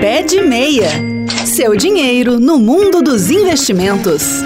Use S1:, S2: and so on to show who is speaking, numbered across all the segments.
S1: Pé de Meia. Seu dinheiro no mundo dos investimentos.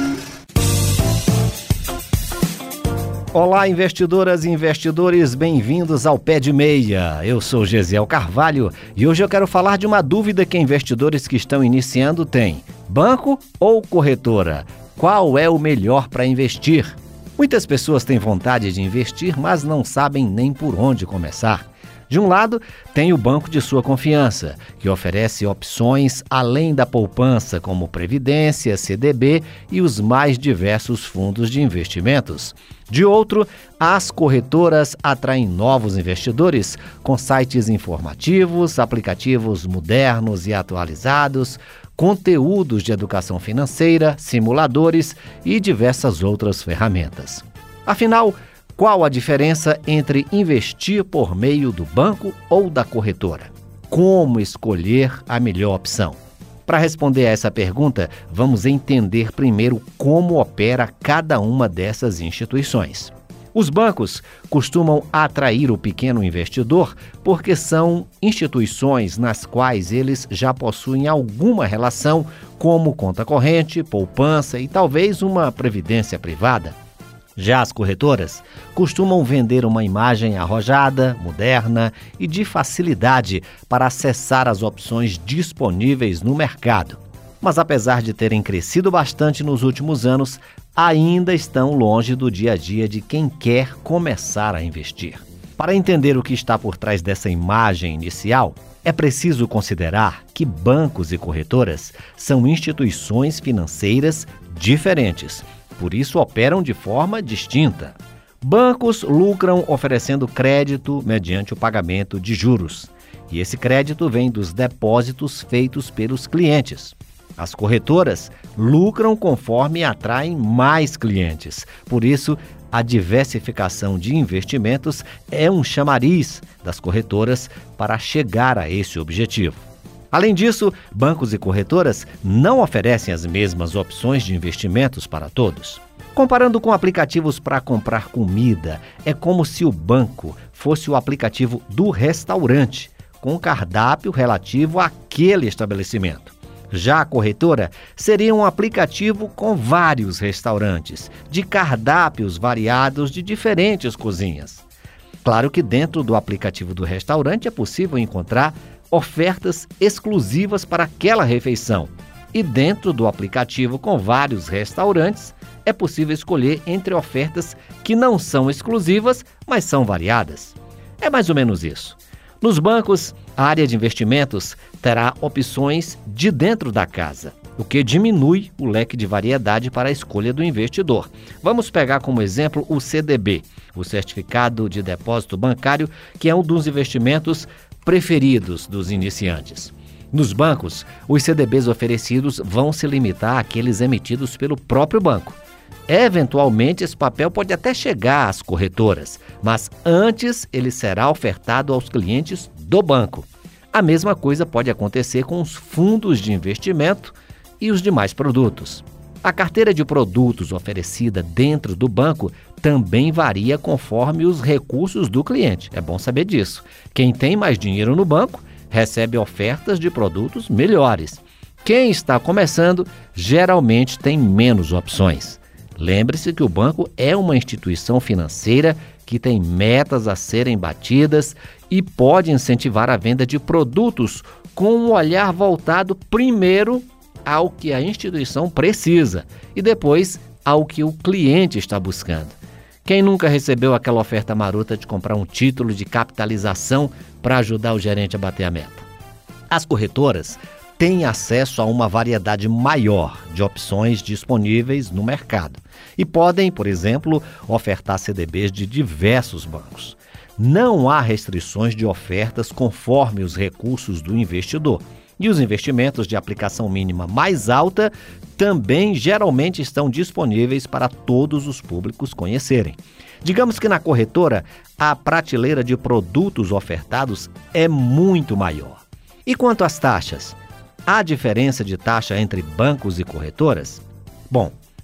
S2: Olá, investidoras e investidores, bem-vindos ao Pé de Meia. Eu sou Gesiel Carvalho e hoje eu quero falar de uma dúvida que investidores que estão iniciando têm. Banco ou corretora? Qual é o melhor para investir? Muitas pessoas têm vontade de investir, mas não sabem nem por onde começar. De um lado, tem o banco de sua confiança, que oferece opções além da poupança, como Previdência, CDB e os mais diversos fundos de investimentos. De outro, as corretoras atraem novos investidores com sites informativos, aplicativos modernos e atualizados, conteúdos de educação financeira, simuladores e diversas outras ferramentas. Afinal, qual a diferença entre investir por meio do banco ou da corretora? Como escolher a melhor opção? Para responder a essa pergunta, vamos entender primeiro como opera cada uma dessas instituições. Os bancos costumam atrair o pequeno investidor porque são instituições nas quais eles já possuem alguma relação, como conta corrente, poupança e talvez uma previdência privada. Já as corretoras costumam vender uma imagem arrojada, moderna e de facilidade para acessar as opções disponíveis no mercado. Mas apesar de terem crescido bastante nos últimos anos, ainda estão longe do dia a dia de quem quer começar a investir. Para entender o que está por trás dessa imagem inicial, é preciso considerar que bancos e corretoras são instituições financeiras diferentes. Por isso, operam de forma distinta. Bancos lucram oferecendo crédito mediante o pagamento de juros. E esse crédito vem dos depósitos feitos pelos clientes. As corretoras lucram conforme atraem mais clientes. Por isso, a diversificação de investimentos é um chamariz das corretoras para chegar a esse objetivo. Além disso, bancos e corretoras não oferecem as mesmas opções de investimentos para todos. Comparando com aplicativos para comprar comida, é como se o banco fosse o aplicativo do restaurante, com cardápio relativo àquele estabelecimento. Já a corretora seria um aplicativo com vários restaurantes, de cardápios variados de diferentes cozinhas. Claro que dentro do aplicativo do restaurante é possível encontrar ofertas exclusivas para aquela refeição. E dentro do aplicativo com vários restaurantes, é possível escolher entre ofertas que não são exclusivas, mas são variadas. É mais ou menos isso. Nos bancos, a área de investimentos terá opções de dentro da casa, o que diminui o leque de variedade para a escolha do investidor. Vamos pegar como exemplo o CDB, o Certificado de Depósito Bancário, que é um dos investimentos preferidos dos iniciantes. Nos bancos, os CDBs oferecidos vão se limitar àqueles emitidos pelo próprio banco. Eventualmente, esse papel pode até chegar às corretoras, mas antes ele será ofertado aos clientes do banco. A mesma coisa pode acontecer com os fundos de investimento e os demais produtos. A carteira de produtos oferecida dentro do banco também varia conforme os recursos do cliente. É bom saber disso. Quem tem mais dinheiro no banco recebe ofertas de produtos melhores. Quem está começando geralmente tem menos opções. Lembre-se que o banco é uma instituição financeira que tem metas a serem batidas e pode incentivar a venda de produtos com um olhar voltado primeiro ao que a instituição precisa e depois ao que o cliente está buscando. Quem nunca recebeu aquela oferta marota de comprar um título de capitalização para ajudar o gerente a bater a meta? As corretoras têm acesso a uma variedade maior de opções disponíveis no mercado e podem, por exemplo, ofertar CDBs de diversos bancos. Não há restrições de ofertas conforme os recursos do investidor. E os investimentos de aplicação mínima mais alta também geralmente estão disponíveis para todos os públicos conhecerem. Digamos que na corretora, a prateleira de produtos ofertados é muito maior. E quanto às taxas? Há diferença de taxa entre bancos e corretoras? Bom,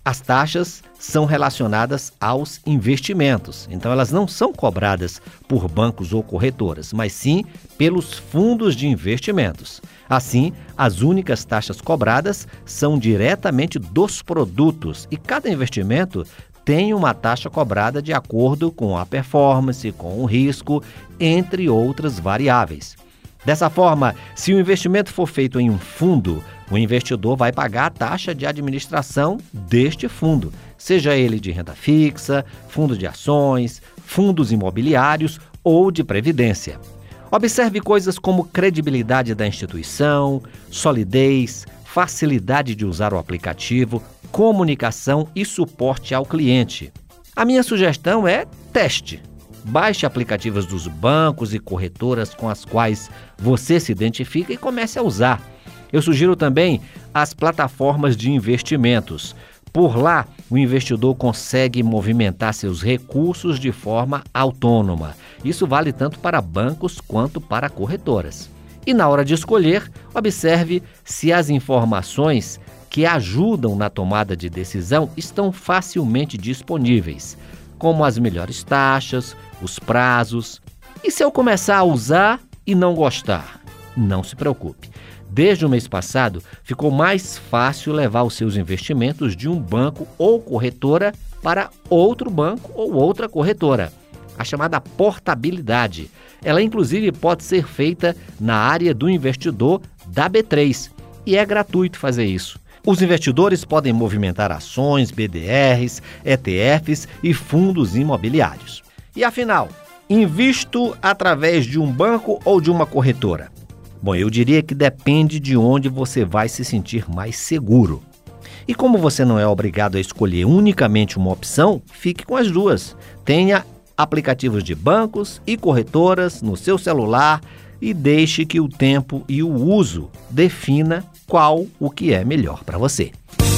S2: As taxas são relacionadas aos investimentos, então elas não são cobradas por bancos ou corretoras, mas sim pelos fundos de investimentos. Assim, as únicas taxas cobradas são diretamente dos produtos e cada investimento tem uma taxa cobrada de acordo com a performance, com o risco, entre outras variáveis. Dessa forma, se o investimento for feito em um fundo, o investidor vai pagar a taxa de administração deste fundo, seja ele de renda fixa, fundo de ações, fundos imobiliários ou de previdência. Observe coisas como credibilidade da instituição, solidez, facilidade de usar o aplicativo, comunicação e suporte ao cliente. A minha sugestão é teste. Baixe aplicativos dos bancos e corretoras com as quais você se identifica e comece a usar. Eu sugiro também as plataformas de investimentos. Por lá, o investidor consegue movimentar seus recursos de forma autônoma. Isso vale tanto para bancos quanto para corretoras. E na hora de escolher, observe se as informações que ajudam na tomada de decisão estão facilmente disponíveis, como as melhores taxas, os prazos. E se eu começar a usar e não gostar? Não se preocupe. Desde o mês passado, ficou mais fácil levar os seus investimentos de um banco ou corretora para outro banco ou outra corretora. A chamada portabilidade. Ela, inclusive, pode ser feita na área do investidor da B3 e é gratuito fazer isso. Os investidores podem movimentar ações, BDRs, ETFs e fundos imobiliários. E afinal, invisto através de um banco ou de uma corretora? Bom, eu diria que depende de onde você vai se sentir mais seguro. E como você não é obrigado a escolher unicamente uma opção, fique com as duas. Tenha aplicativos de bancos e corretoras no seu celular e deixe que o tempo e o uso defina qual o que é melhor para você.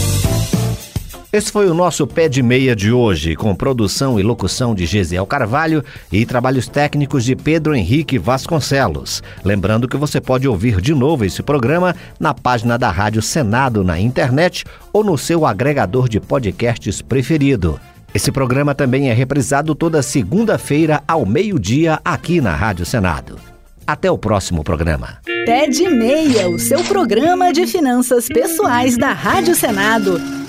S2: Esse foi o nosso Pé de Meia de hoje, com produção e locução de Gesiel Carvalho e trabalhos técnicos de Pedro Henrique Vasconcelos. Lembrando que você pode ouvir de novo esse programa na página da Rádio Senado na internet ou no seu agregador de podcasts preferido. Esse programa também é reprisado toda segunda-feira ao meio-dia aqui na Rádio Senado. Até o próximo programa.
S1: Pé de Meia, o seu programa de finanças pessoais da Rádio Senado.